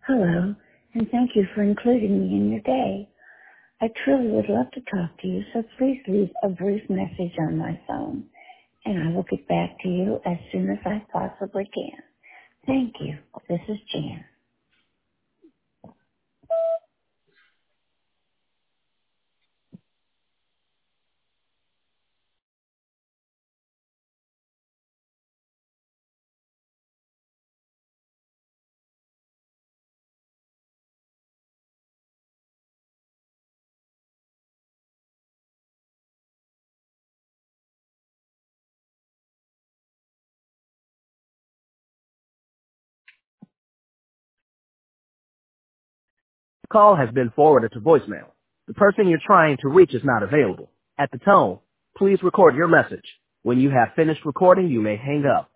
Hello, and thank you for including me in your day. I truly would love to talk to you, so please leave a brief message on my phone, and I will get back to you as soon as I possibly can. Thank you. This is Jan. Call has been forwarded to voicemail. The person you're trying to reach is not available. At the tone, please record your message. When you have finished recording, you may hang up.